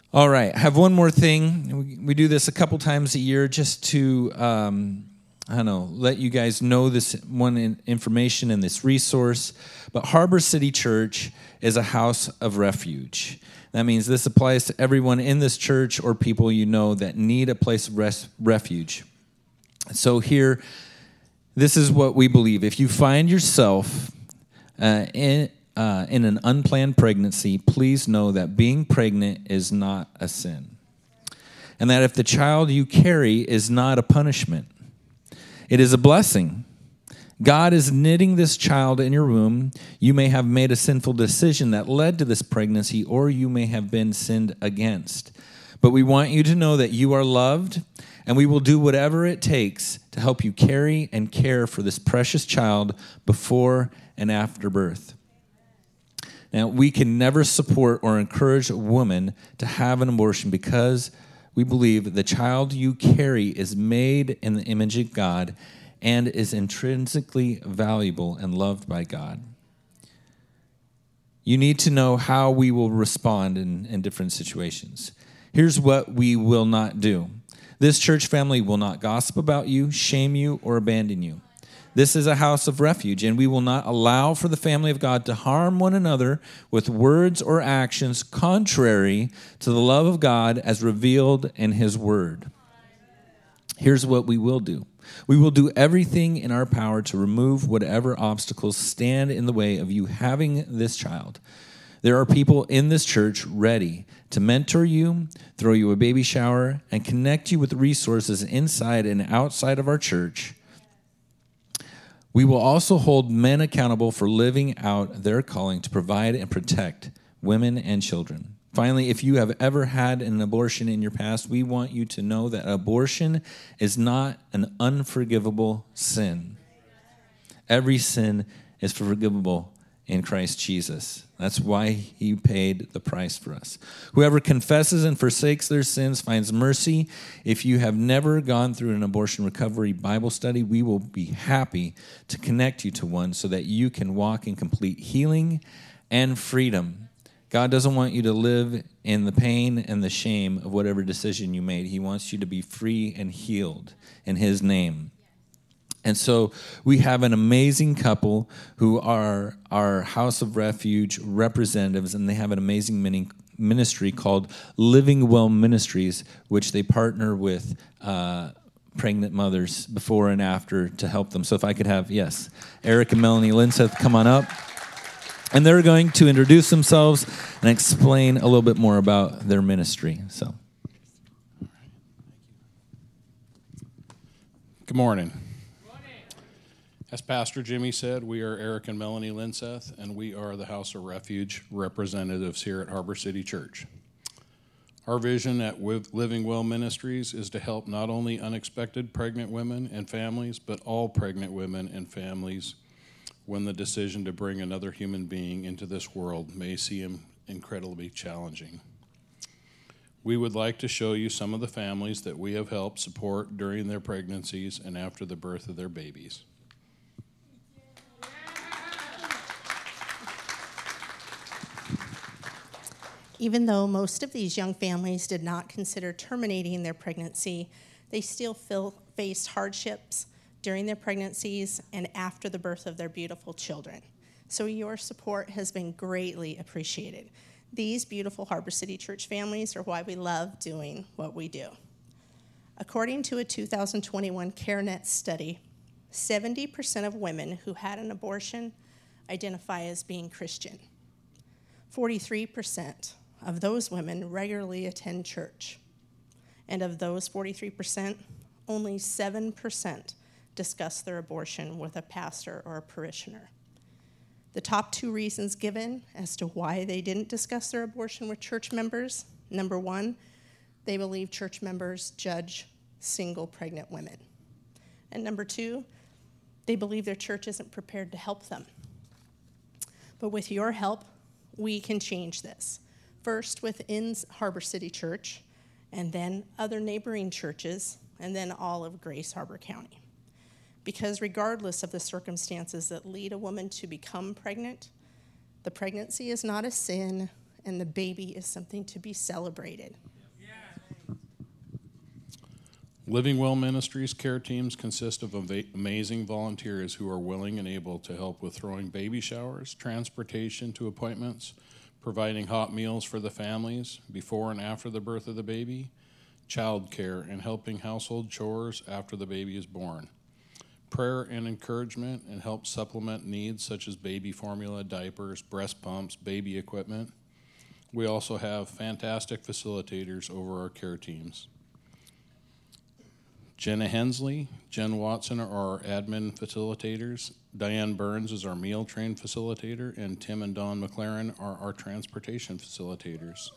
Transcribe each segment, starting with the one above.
All right, I have one more thing. We do this a couple times a year just to, let you guys know this information and this resource. But Harbor City Church is a house of refuge. That means this applies to everyone in this church or people you know that need a place of refuge. So here, this is what we believe. If you find yourself in an unplanned pregnancy, please know that being pregnant is not a sin. And that if the child you carry is not a punishment, it is a blessing. God is knitting this child in your womb. You may have made a sinful decision that led to this pregnancy, or you may have been sinned against. But we want you to know that you are loved, and we will do whatever it takes to help you carry and care for this precious child before and after birth. Now, we can never support or encourage a woman to have an abortion because we believe the child you carry is made in the image of God and is intrinsically valuable and loved by God. You need to know how we will respond in different situations. Here's what we will not do. This church family will not gossip about you, shame you, or abandon you. This is a house of refuge, and we will not allow for the family of God to harm one another with words or actions contrary to the love of God as revealed in His Word. Here's what we will do. We will do everything in our power to remove whatever obstacles stand in the way of you having this child. There are people in this church ready to mentor you, throw you a baby shower, and connect you with resources inside and outside of our church. We will also hold men accountable for living out their calling to provide and protect women and children. Finally, if you have ever had an abortion in your past, we want you to know that abortion is not an unforgivable sin. Every sin is forgivable in Christ Jesus. That's why He paid the price for us. Whoever confesses and forsakes their sins finds mercy. If you have never gone through an abortion recovery Bible study, we will be happy to connect you to one so that you can walk in complete healing and freedom. God doesn't want you to live in the pain and the shame of whatever decision you made. He wants you to be free and healed in His name. And so we have an amazing couple who are our House of Refuge representatives, and they have an amazing ministry called Living Well Ministries, which they partner with pregnant mothers before and after to help them. So if I could have, Eric and Melanie Linseth come on up. And they're going to introduce themselves and explain a little bit more about their ministry. So, good morning. As Pastor Jimmy said, we are Eric and Melanie Linseth, and we are the House of Refuge representatives here at Harbor City Church. Our vision at Living Well Ministries is to help not only unexpected pregnant women and families, but all pregnant women and families when the decision to bring another human being into this world may seem incredibly challenging. We would like to show you some of the families that we have helped support during their pregnancies and after the birth of their babies. Even though most of these young families did not consider terminating their pregnancy, they still faced hardships during their pregnancies and after the birth of their beautiful children. So your support has been greatly appreciated. These beautiful Harbor City Church families are why we love doing what we do. According to a 2021 CareNet study, 70% of women who had an abortion identify as being Christian. 43% of those women regularly attend church. And of those 43%, only 7% discuss their abortion with a pastor or a parishioner. The top two reasons given as to why they didn't discuss their abortion with church members: number one, they believe church members judge single pregnant women. And number two, they believe their church isn't prepared to help them. But with your help, we can change this. First within Harbor City Church, and then other neighboring churches, and then all of Grace Harbor County. Because regardless of the circumstances that lead a woman to become pregnant, the pregnancy is not a sin and the baby is something to be celebrated. Living Well Ministries care teams consist of amazing volunteers who are willing and able to help with throwing baby showers, transportation to appointments, providing hot meals for the families before and after the birth of the baby, child care, and helping household chores after the baby is born, prayer and encouragement, and help supplement needs such as baby formula, diapers, breast pumps, baby equipment. We also have fantastic facilitators over our care teams. Jenna Hensley, Jen Watson are our admin facilitators. Diane Burns is our meal train facilitator, and Tim and Dawn McLaren are our transportation facilitators.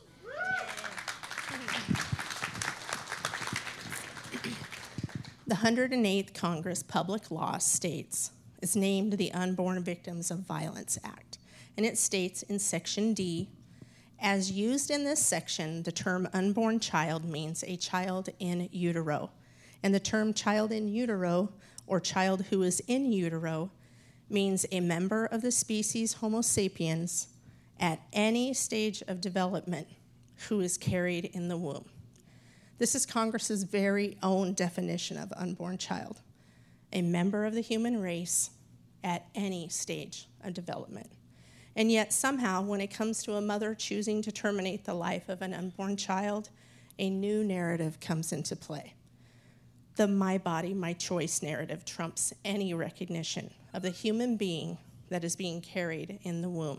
The 108th Congress Public Law states, is named the Unborn Victims of Violence Act, and it states in Section D, as used in this section, the term unborn child means a child in utero. And the term child in utero, or child who is in utero, means a member of the species Homo sapiens at any stage of development who is carried in the womb. This is Congress's very own definition of unborn child, a member of the human race at any stage of development. And yet somehow, when it comes to a mother choosing to terminate the life of an unborn child, a new narrative comes into play. The my body, my choice narrative trumps any recognition of the human being that is being carried in the womb.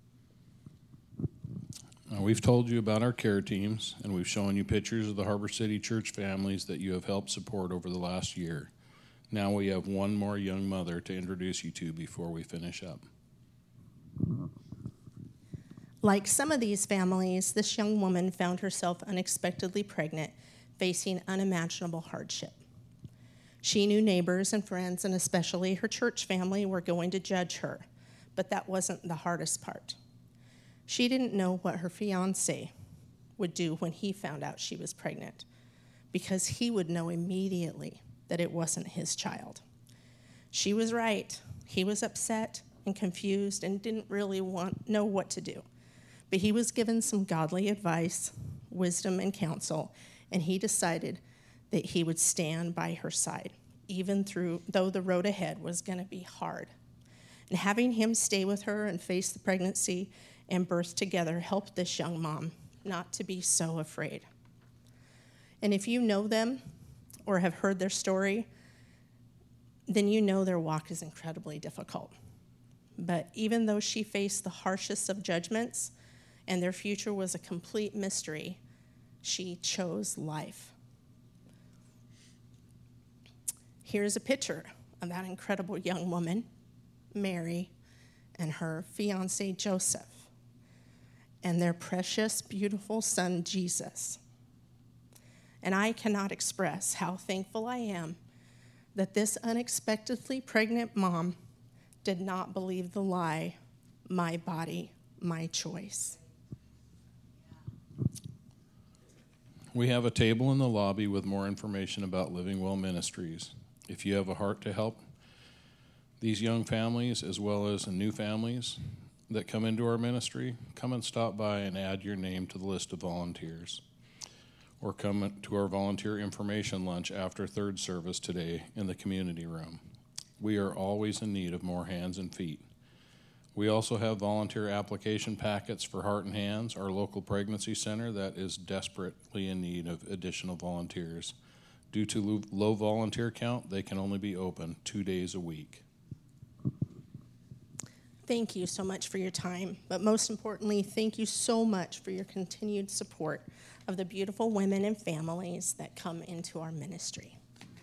We've told you about our care teams, and we've shown you pictures of the Harbor City Church families that you have helped support over the last year. Now we have one more young mother to introduce you to before we finish up. Like some of these families, this young woman found herself unexpectedly pregnant, facing unimaginable hardship. She knew neighbors and friends, and especially her church family, were going to judge her, but that wasn't the hardest part. She didn't know what her fiancé would do when he found out she was pregnant, because he would know immediately that it wasn't his child. She was right. He was upset and confused and didn't really know what to do. But he was given some godly advice, wisdom, and counsel, and he decided that he would stand by her side, even though the road ahead was going to be hard. And having him stay with her and face the pregnancy and birth together helped this young mom not to be so afraid. And if you know them or have heard their story, then you know their walk is incredibly difficult. But even though she faced the harshest of judgments and their future was a complete mystery, she chose life. Here's a picture of that incredible young woman, Mary, and her fiancé, Joseph, and their precious, beautiful son, Jesus. And I cannot express how thankful I am that this unexpectedly pregnant mom did not believe the lie, my body, my choice. We have a table in the lobby with more information about Living Well Ministries. If you have a heart to help these young families as well as new families that come into our ministry, come and stop by and add your name to the list of volunteers. Or come to our volunteer information lunch after third service today in the community room. We are always in need of more hands and feet. We also have volunteer application packets for Heart and Hands, our local pregnancy center that is desperately in need of additional volunteers. Due to low volunteer count, they can only be open 2 days a week. Thank you so much for your time, but most importantly, thank you so much for your continued support of the beautiful women and families that come into our ministry.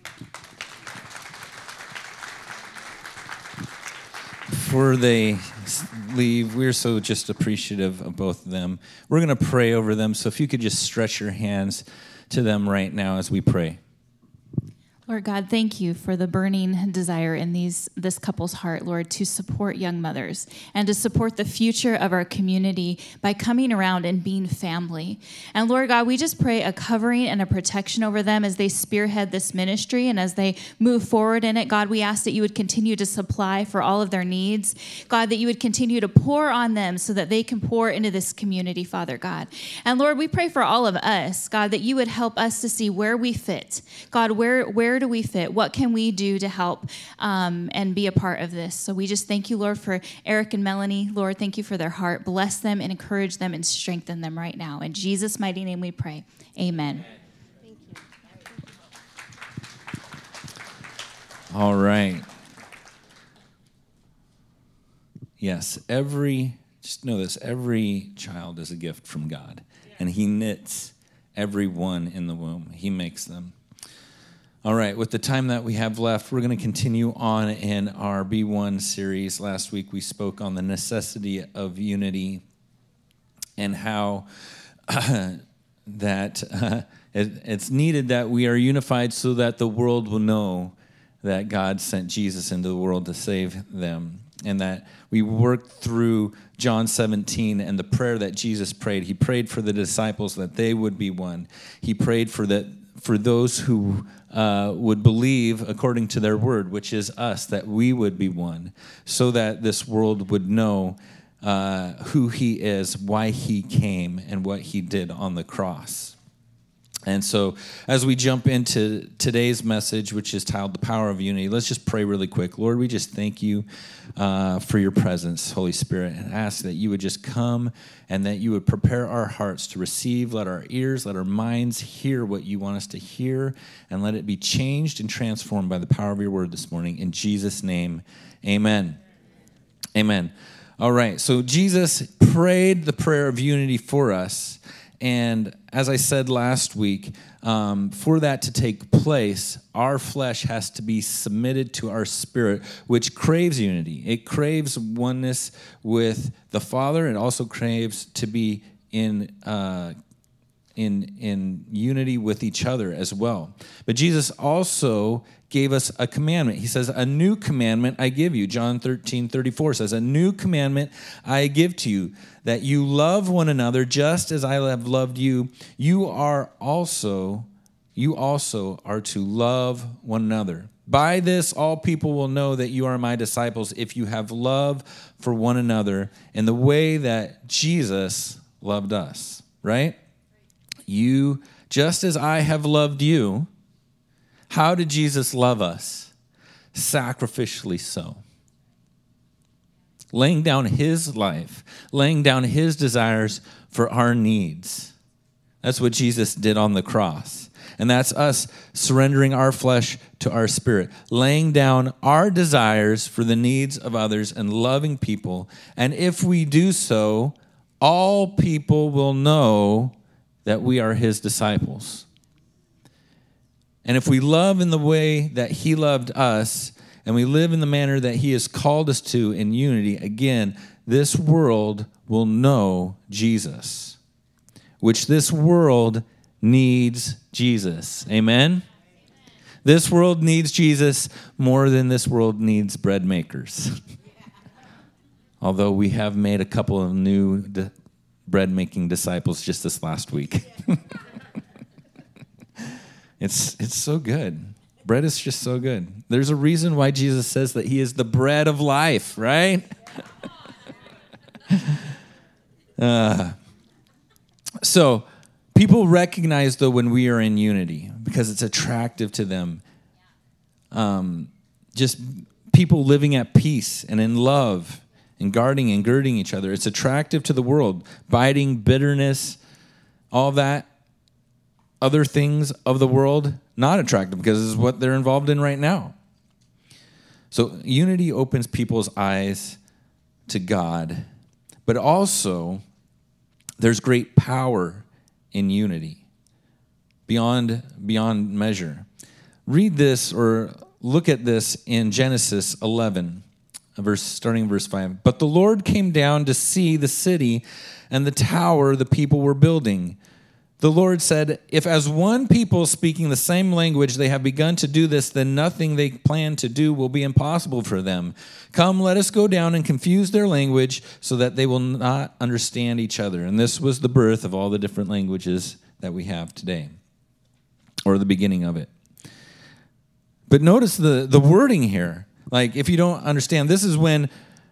Before they leave, we're so just appreciative of both of them. We're going to pray over them, so if you could just stretch your hands to them right now as we pray. Lord God, thank you for the burning desire in this couple's heart, Lord, to support young mothers and to support the future of our community by coming around and being family. And Lord God, we just pray a covering and a protection over them as they spearhead this ministry and as they move forward in it. God, we ask that you would continue to supply for all of their needs. God, that you would continue to pour on them so that they can pour into this community, Father God. And Lord, we pray for all of us, God, that you would help us to see where we fit. God, where do we fit? What can we do to help and be a part of this? So we just thank you, Lord, for Eric and Melanie. Lord, thank you for their heart. Bless them and encourage them and strengthen them right now. In Jesus' mighty name we pray. Amen. Thank you. All right. Yes, just know this, every child is a gift from God, and he knits every one in the womb. He makes them. All right, with the time that we have left, we're going to continue on in our B1 series. Last week we spoke on the necessity of unity and how it's needed that we are unified so that the world will know that God sent Jesus into the world to save them, and that we worked through John 17 and the prayer that Jesus prayed. He prayed for the disciples that they would be one. He prayed for those who would believe according to their word, which is us, that we would be one, so that this world would know who he is, why he came, and what he did on the cross. And so as we jump into today's message, which is titled The Power of Unity, let's just pray really quick. Lord, we just thank you for your presence, Holy Spirit, and ask that you would just come and that you would prepare our hearts to receive. Let our ears, let our minds hear what you want us to hear, and let it be changed and transformed by the power of your word this morning. In Jesus' name, amen. Amen. All right, so Jesus prayed the prayer of unity for us. And as I said last week, for that to take place, our flesh has to be submitted to our spirit, which craves unity. It craves oneness with the Father. It also craves to be in unity with each other as well. But Jesus also gave us a commandment. He says, a new commandment I give you. John 13:34 says, a new commandment I give to you, that you love one another just as I have loved you. You also are to love one another. By this, all people will know that you are my disciples if you have love for one another in the way that Jesus loved us, right? You, just as I have loved you. How did Jesus love us? Sacrificially so. Laying down his life, laying down his desires for our needs. That's what Jesus did on the cross. And that's us surrendering our flesh to our spirit, laying down our desires for the needs of others and loving people. And if we do so, all people will know that we are his disciples. And if we love in the way that he loved us, and we live in the manner that he has called us to in unity, again, this world will know Jesus, which this world needs Jesus. Amen? This world needs Jesus more than this world needs bread makers. Although we have made a couple of new bread-making disciples just this last week. It's so good. Bread is just so good. There's a reason why Jesus says that he is the bread of life, right? So people recognize, though, when we are in unity because it's attractive to them. Just people living at peace and in love and guarding and girding each other. It's attractive to the world. Biting, bitterness, all that. Other things of the world, not attractive because this is what they're involved in right now. So unity opens people's eyes to God, but also there's great power in unity beyond measure. Read this or look at this in Genesis 11, starting verse 5. But the Lord came down to see the city and the tower the people were building. The Lord said, if as one people speaking the same language they have begun to do this, then nothing they plan to do will be impossible for them. Come, let us go down and confuse their language so that they will not understand each other. And this was the birth of all the different languages that we have today, or the beginning of it. But notice the wording here. Like, if you don't understand, this is when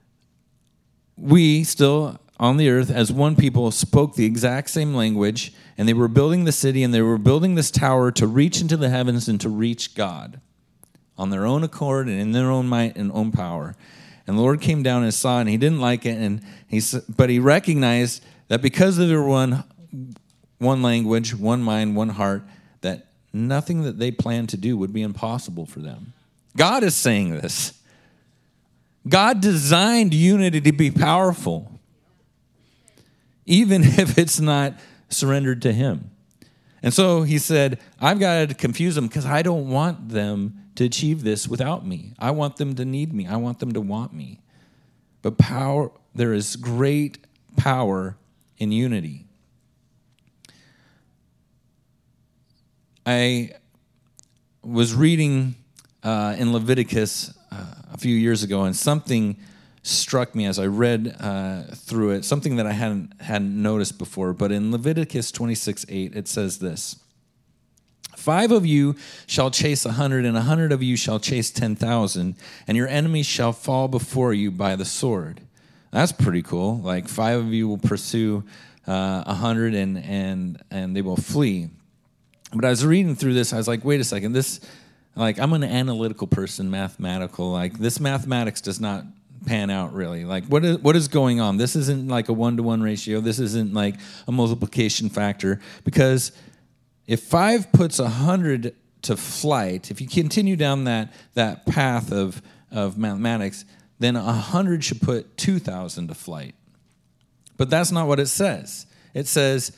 we still on the earth as one people spoke the exact same language, and they were building the city and they were building this tower to reach into the heavens and to reach God on their own accord and in their own might and own power. And the Lord came down and saw it, and he didn't like it, but he recognized that because of their one language, one mind, one heart, that nothing that they planned to do would be impossible for them. God is saying this. God designed unity to be powerful, even if it's not surrendered to him. And so he said, I've got to confuse them because I don't want them to achieve this without me. I want them to need me. I want them to want me. But there is great power in unity. I was reading in Leviticus a few years ago, and something struck me as I read through it, something that I hadn't noticed before. But in Leviticus 26:8, it says this: 5 of you shall chase 100, and 100 of you shall chase 10,000, and your enemies shall fall before you by the sword. That's pretty cool. Like 5 of you will pursue 100, and they will flee. But I was reading through this, I was like, wait a second, I'm an analytical person, mathematical. Like, this mathematics does not pan out really. Like, what is going on? This isn't like a 1-to-1 ratio. This isn't like a multiplication factor. Because if 5 puts 100 to flight, if you continue down that path of mathematics, then 100 should put 2,000 to flight. But that's not what it says. It says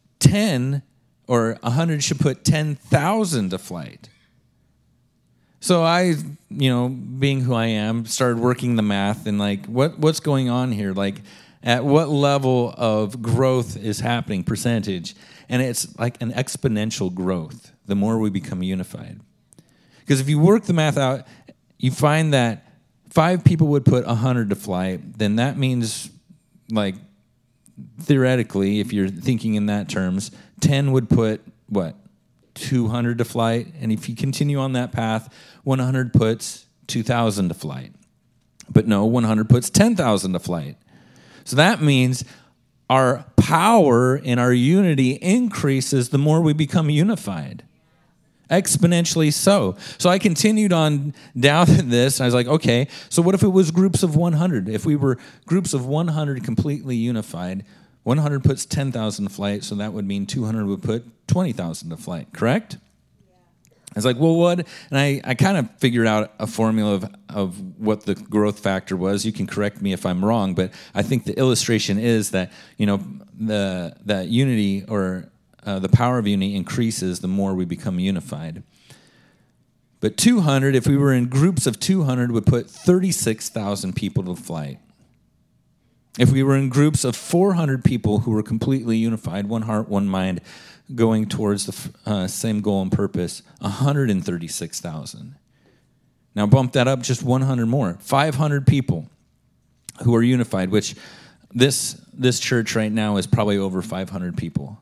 100 should put 10,000 to flight. So I, being who I am, started working the math and like, what's going on here? Like, at what level of growth is happening, percentage? And it's like an exponential growth the more we become unified. Because if you work the math out, you find that 5 people would put 100 to flight, then that means, like, theoretically, if you're thinking in that terms, 10 would put, 200 to flight. And if you continue on that path, 100 puts 2,000 to flight. But no, 100 puts 10,000 to flight. So that means our power and our unity increases the more we become unified. Exponentially so. So I continued on down this. I was like, okay, so what if it was groups of 100? If we were groups of 100 completely unified, 100 puts 10,000 to flight, so that would mean 200 would put 20,000 to flight, correct? Yeah. I was like, well, what? And I kind of figured out a formula of what the growth factor was. You can correct me if I'm wrong, but I think the illustration is that, that unity or the power of unity increases the more we become unified. But 200, if we were in groups of 200, would put 36,000 people to flight. If we were in groups of 400 people who were completely unified, one heart, one mind, going towards the same goal and purpose, 136,000. Now bump that up just 100 more. 500 people who are unified, which this church right now is probably over 500 people.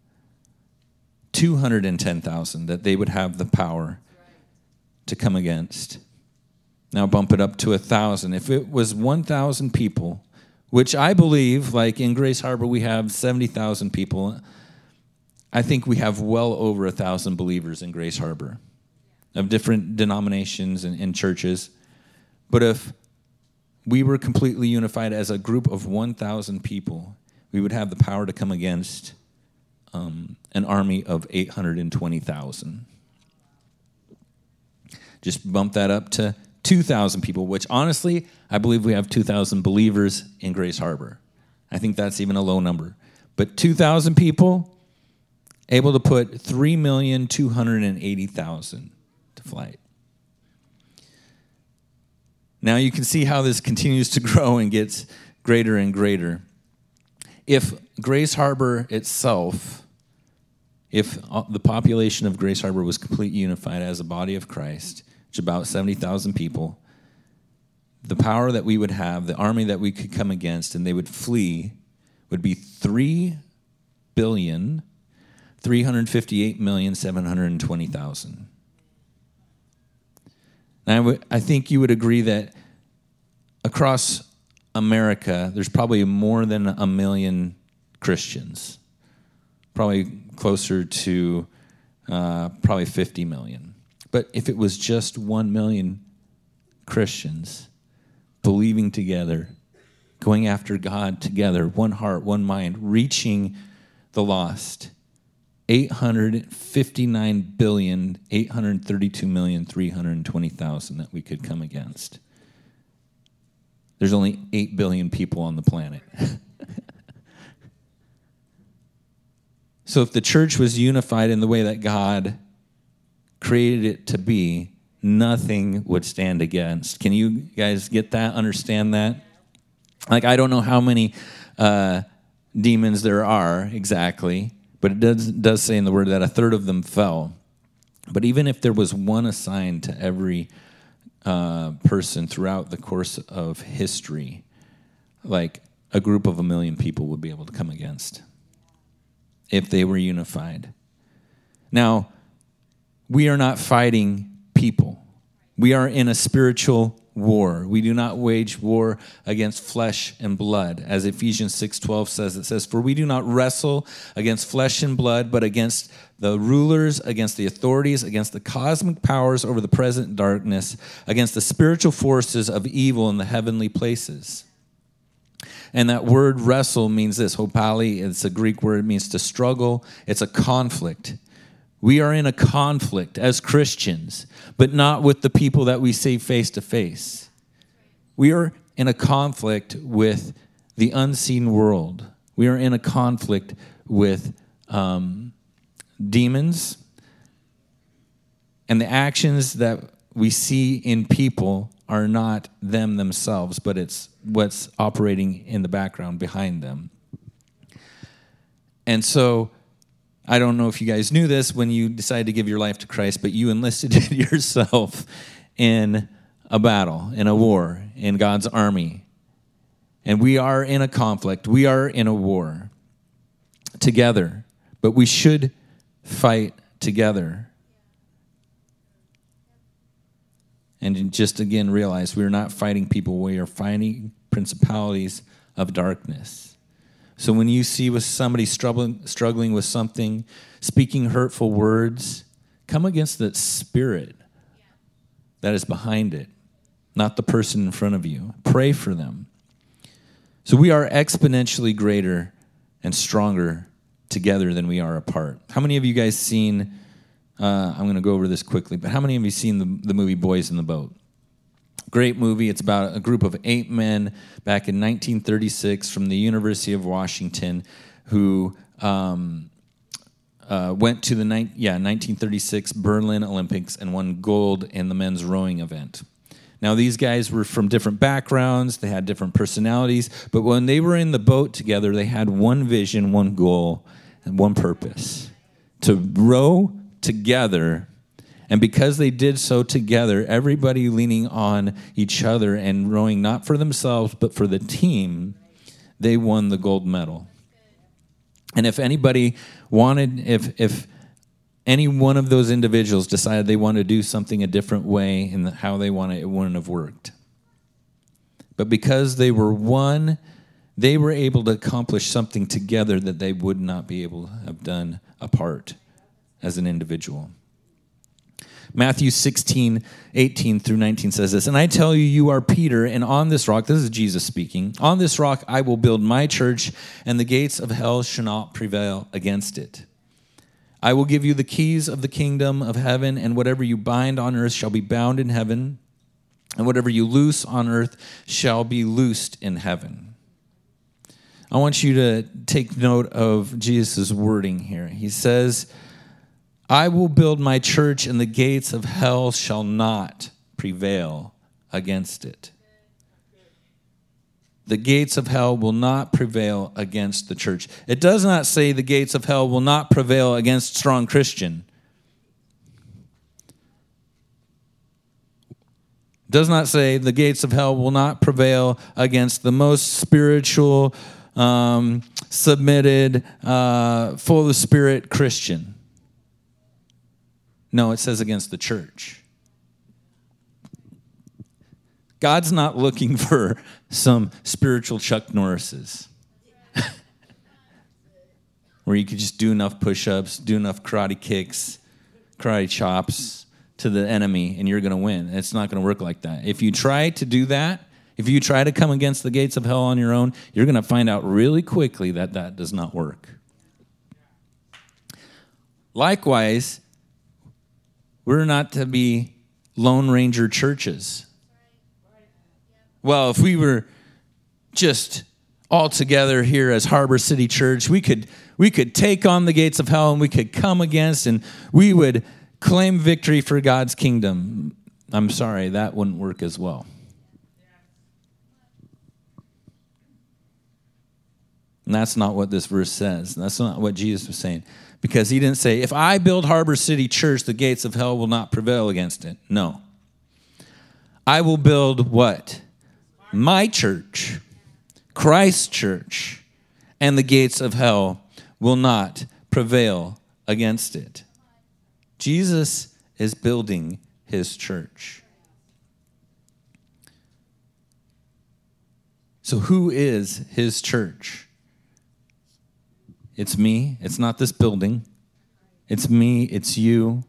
210,000 that they would have the power to come against. Now bump it up to 1,000. If it was 1,000 people, which I believe, like in Grace Harbor, we have 70,000 people. I think we have well over 1,000 believers in Grace Harbor of different denominations and churches. But if we were completely unified as a group of 1,000 people, we would have the power to come against an army of 820,000. Just bump that up to 2,000 people, which honestly, I believe we have 2,000 believers in Grace Harbor. I think that's even a low number. But 2,000 people able to put 3,280,000 to flight. Now you can see how this continues to grow and gets greater and greater. If Grace Harbor itself if the population of Grace Harbor was completely unified as a body of Christ, which is about 70,000 people, the power that we would have, the army that we could come against, and they would flee, would be 3,358,720,000. And I think you would agree that across America, there's probably more than 1 million Christians, probably closer to probably 50 million. But if it was just 1 million Christians believing together, going after God together, one heart, one mind, reaching the lost, 859,832,320,000 that we could come against. There's only 8 billion people on the planet. So if the church was unified in the way that God created it to be, nothing would stand against. Can you guys get that, understand that? Like, I don't know how many demons there are exactly, but it does say in the word that a third of them fell. But even if there was one assigned to every person throughout the course of history, like a group of 1 million people would be able to come against if they were unified. Now, we are not fighting people. We are in a spiritual war. We do not wage war against flesh and blood. As Ephesians 6:12 says, it says, "For we do not wrestle against flesh and blood, but against the rulers, against the authorities, against the cosmic powers over the present darkness, against the spiritual forces of evil in the heavenly places." And that word wrestle means this, hopali. It's a Greek word. It means to struggle. It's a conflict. We are in a conflict as Christians, but not with the people that we see face to face. We are in a conflict with the unseen world. We are in a conflict with demons, and the actions that we see in people are not them themselves, but it's what's operating in the background behind them. And so, I don't know if you guys knew this when you decided to give your life to Christ, but you enlisted yourself in a battle, in a war, in God's army. And we are in a conflict. We are in a war together, but we should fight together. And just again realize we are not fighting people. We are fighting principalities of darkness. So when you see with somebody struggling with something, speaking hurtful words, come against that spirit that is behind it, not the person in front of you. Pray for them. So we are exponentially greater and stronger together than we are apart. How many of you guys seen, I'm going to go over this quickly, but how many of you seen the movie Boys in the Boat? Great movie. It's about a group of 8 men back in 1936 from the University of Washington who went to the 1936 Berlin Olympics and won gold in the men's rowing event. Now, these guys were from different backgrounds. They had different personalities. But when they were in the boat together, they had one vision, one goal, and one purpose: to row together. And because they did so together, everybody leaning on each other and rowing not for themselves, but for the team, they won the gold medal. And if anybody wanted, if any one of those individuals decided they wanted to do something a different way in how they wanted, it wouldn't have worked. But because they were one, they were able to accomplish something together that they would not be able to have done apart as an individual. Matthew 16:18 through 19 says this, "And I tell you, you are Peter, and on this rock," this is Jesus speaking, "on this rock I will build my church, and the gates of hell shall not prevail against it. I will give you the keys of the kingdom of heaven, and whatever you bind on earth shall be bound in heaven, and whatever you loose on earth shall be loosed in heaven." I want you to take note of Jesus' wording here. He says, "I will build my church, and the gates of hell shall not prevail against it." the gates of hell will not prevail against the church. It does not say the gates of hell will not prevail against strong Christian. It does not say the gates of hell will not prevail against the most spiritual, submitted, full of spirit Christian. No, it says against the church. God's not looking for some spiritual Chuck Norrises where you could just do enough push-ups, do enough karate kicks, karate chops to the enemy, and you're going to win. It's not going to work like that. If you try to do that, if you try to come against the gates of hell on your own, you're going to find out really quickly that that does not work. Likewise, we're not to be Lone Ranger churches. Well, if we were just all together here as Harbor City Church, we could take on the gates of hell and we could come against and we would claim victory for God's kingdom. I'm sorry, that wouldn't work as well. And that's not what this verse says. That's not what Jesus was saying. Because he didn't say, if I build Harbor City Church, the gates of hell will not prevail against it. No. I will build what? My church, Christ's church, and the gates of hell will not prevail against it. Jesus is building his church. So who is his church? It's me. It's not this building. It's me. It's you.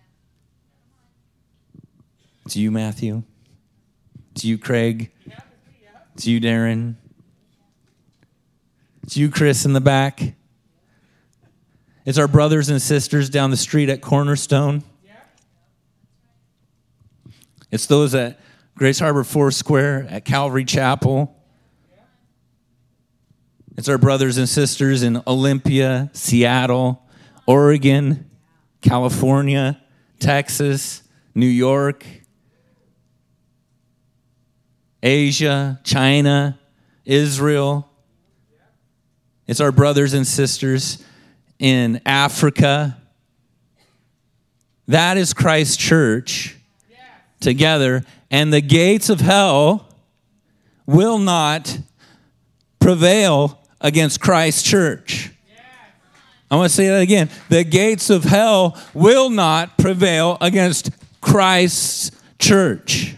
It's you, Matthew. It's you, Craig. It's you, Darren. It's you, Chris, in the back. It's our brothers and sisters down the street at Cornerstone. It's those at Grace Harbor Foursquare, at Calvary Chapel. It's our brothers and sisters in Olympia, Seattle, Oregon, California, Texas, New York, Asia, China, Israel. It's our brothers and sisters in Africa. That is Christ's church together, and the gates of hell will not prevail against Christ's church. I want to say that again. The gates of hell will not prevail against Christ's church.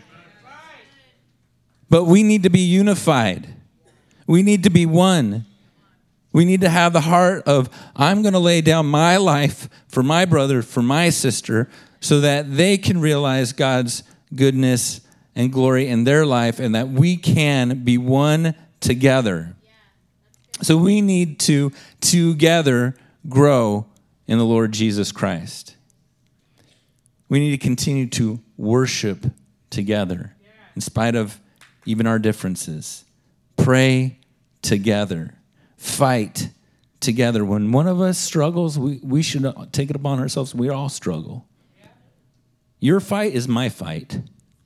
But we need to be unified. We need to be one. We need to have the heart of, I'm going to lay down my life for my brother, for my sister, so that they can realize God's goodness and glory in their life and that we can be one together. So we need to together grow in the Lord Jesus Christ. We need to continue to worship together in spite of even our differences. Pray together. Fight together. When one of us struggles, we should take it upon ourselves. We all struggle. Your fight is my fight.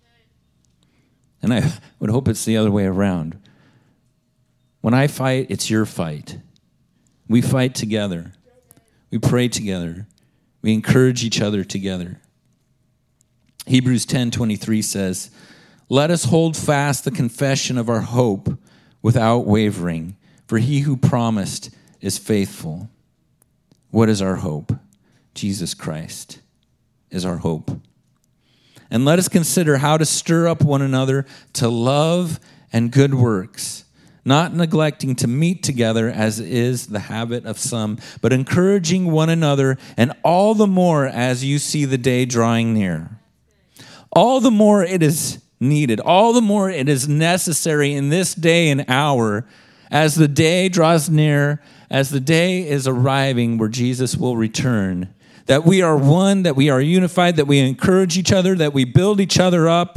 And I would hope it's the other way around. When I fight, it's your fight. We fight together. We pray together. We encourage each other together. Hebrews 10:23 says, "Let us hold fast the confession of our hope without wavering, for he who promised is faithful." What is our hope? Jesus Christ is our hope. And let us consider how to stir up one another to love and good works, not neglecting to meet together as is the habit of some, but encouraging one another, and all the more as you see the day drawing near. All the more it is needed, all the more it is necessary in this day and hour, as the day draws near, as the day is arriving where Jesus will return, that we are one, that we are unified, that we encourage each other, that we build each other up,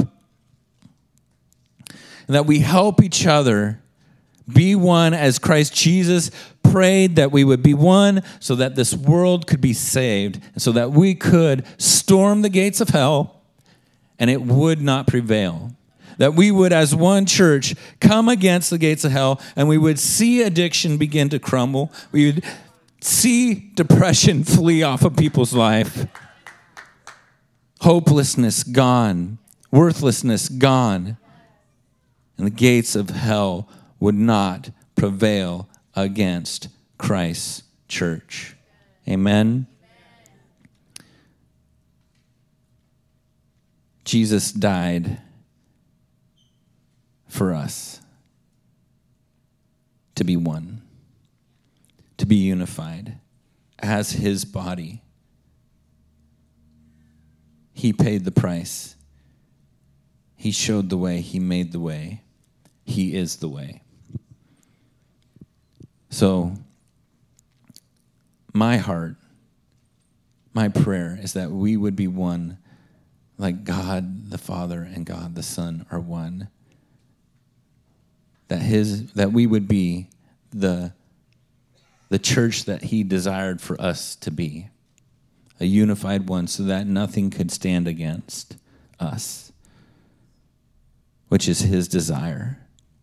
and that we help each other be one as Christ Jesus prayed that we would be one so that this world could be saved, and so that we could storm the gates of hell and it would not prevail. that we would, as one church, come against the gates of hell, and we would see addiction begin to crumble. We would see depression flee off of people's life. Hopelessness gone. Worthlessness gone. And the gates of hell would not prevail against Christ's church. Amen. Jesus died for us to be one, to be unified as his body. He paid the price. He showed the way. He made the way. He is the way. So, my heart, my prayer is that we would be one like God the Father and God the Son are one. That we would be the church that he desired for us to be. A unified one so that nothing could stand against us, which is his desire.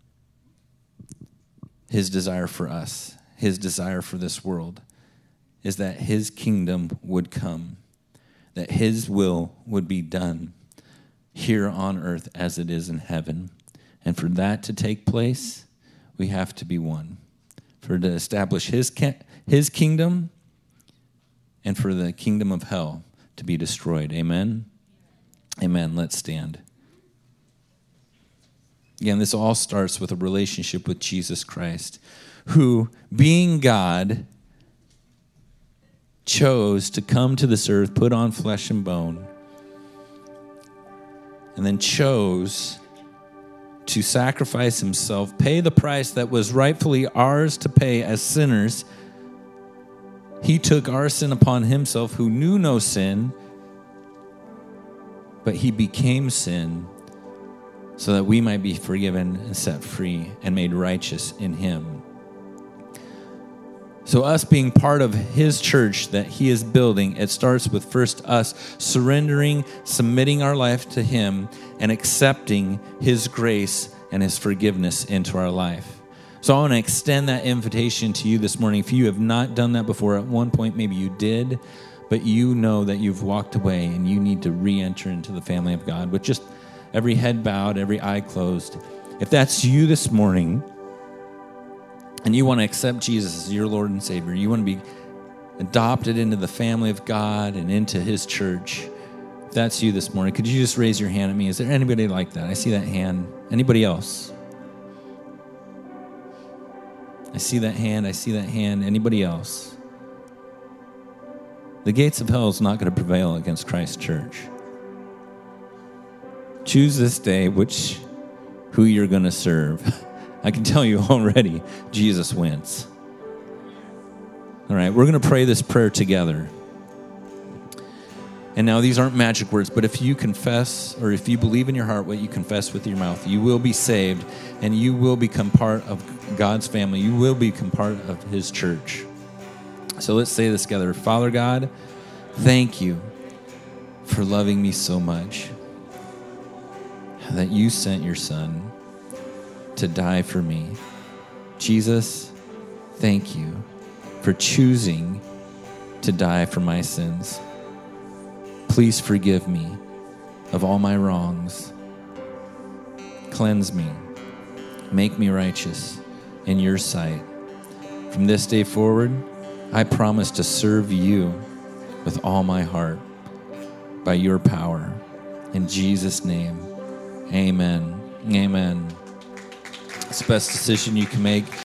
His desire for us, his desire for this world, is that his kingdom would come, that his will would be done here on earth as it is in heaven. And for that to take place, we have to be one. For to establish his kingdom and for the kingdom of hell to be destroyed. Amen? Amen. Let's stand. Again, this all starts with a relationship with Jesus Christ, who, being God, chose to come to this earth, put on flesh and bone, and then chose to sacrifice himself, pay the price that was rightfully ours to pay as sinners. He took our sin upon himself, who knew no sin, but he became sin so that we might be forgiven and set free and made righteous in him. So us being part of his church that he is building, it starts with first us surrendering, submitting our life to him, and accepting his grace and his forgiveness into our life. So I want to extend that invitation to you this morning. If you have not done that before, at one point maybe you did, but you know that you've walked away and you need to re-enter into the family of God with just every head bowed, every eye closed. If that's you this morning, and you want to accept Jesus as your Lord and Savior, you want to be adopted into the family of God and into his church, if that's you this morning, could you just raise your hand at me? Is there anybody like that? I see that hand. Anybody else? I see that hand. I see that hand. Anybody else? The gates of hell is not going to prevail against Christ's church. Choose this day who you're going to serve. I can tell you already, Jesus wins. All right, we're going to pray this prayer together. And now these aren't magic words, but if you confess or if you believe in your heart what you confess with your mouth, you will be saved and you will become part of God's family. You will become part of his church. So let's say this together. Father God, thank you for loving me so much that you sent your son to die for me. Jesus, thank you for choosing to die for my sins. Please forgive me of all my wrongs. Cleanse me. Make me righteous in your sight. From this day forward, I promise to serve you with all my heart by your power. In Jesus' name, amen. Amen. It's the best decision you can make.